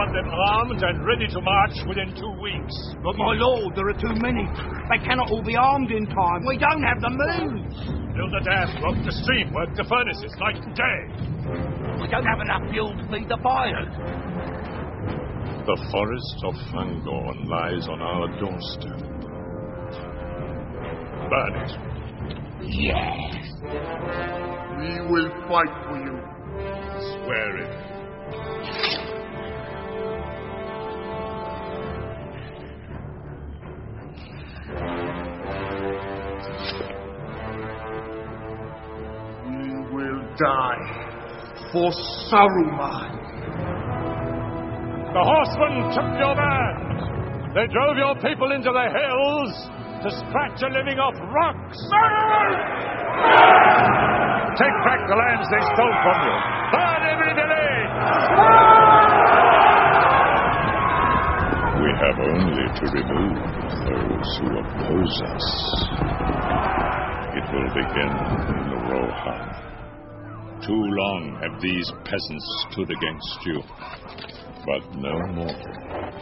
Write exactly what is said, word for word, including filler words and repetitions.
want them armed and ready to march within two weeks. But, my lord, there are too many. They cannot all be armed in time. We don't have the means. Build a dam, block the stream, work the furnaces night and day. We don't have enough fuel to feed the fires. The forest of Fangorn lies on our doorstep. Burn it. Yes. We will fight for you. Swear it. We will die for Saruman. The horsemen took your band. They drove your people into the hills to scratch a living off rocks. Take back the lands they stole from you. Burn every village. We have only to remove those who oppose us. It will begin in the Rohan. Too long have these peasants stood against you, but no more.